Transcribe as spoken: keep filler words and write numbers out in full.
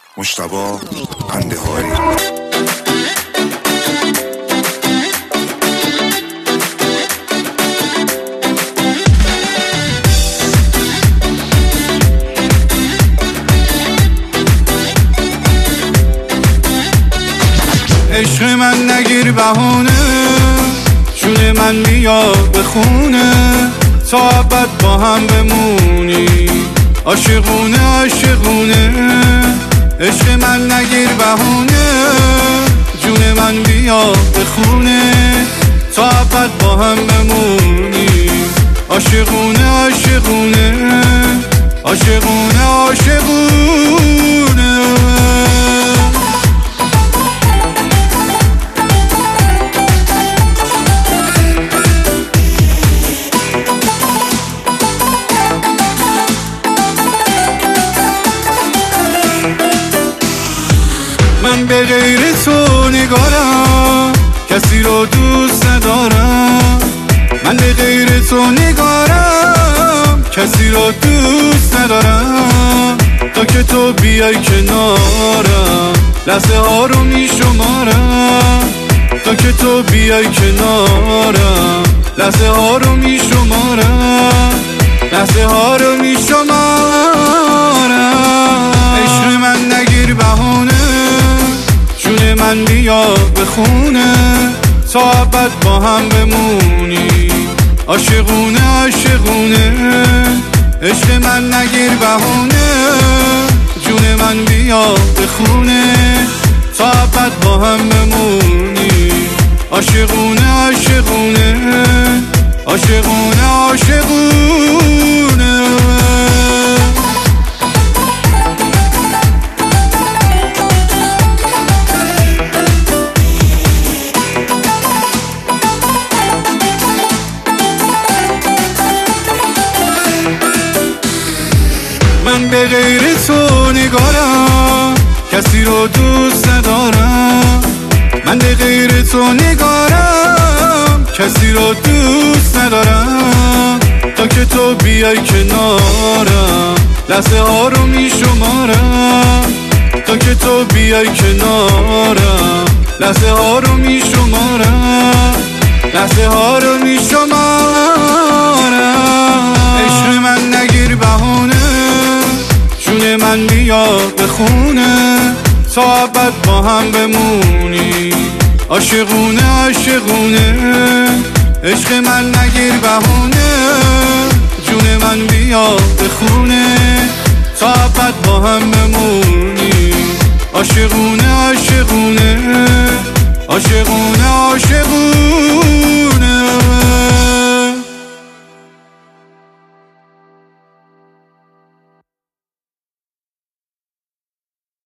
مجتبی قندهاری. عشق من نگیر بهونه، جون من بیا بخونه، تا ابد با هم بمونی، عاشقونه عاشقونه. عشق من نگیر بهونه، جون من بیا بخونه، تا ابد با هم بمونی، عاشقونه عاشقونه عاشقونه عاشقونه. من به غیر تو نگارم، کسی رو دوست ندارم. من به غیر تو نگارم، کسی رو دوست ندارم. تا که تو بیای کنارم، لحظه ها رو می شمارم. تا که تو بیای کنارم، لحظه ها رو می شمارم. لحظه ها رو می شمارم. عشق من نگیر بهونه، جون من بیا بخونه، تا ابد با هم بمونی، عاشقونه عاشقونه. عشق من نگیر بهونه، جون من بیا بخونه، تا ابد با هم بمونی، عاشقونه عاشقونه عاشقونه عاشقونه. من به غیر تو نگارم، کسی رو دوست ندارم. من به غیر تو نگارم، کسی رو دوست ندارم. تا که تو بیای کنارم، لحظه ها رو می شمارم. تا که تو بیای کنارم، لحظه ها رو می شمارم. لحظه ها رو می شمارم. عشق من نگیر بهونه، جون من بیا بخونه، تا ابد با هم بمونی، عاشقونه عاشقونه. عشق من نگیر بهونه، جون من بیا بخونه، تا ابد با هم بمونی، عاشقونه عاشقونه عاشقونه عاشقونه.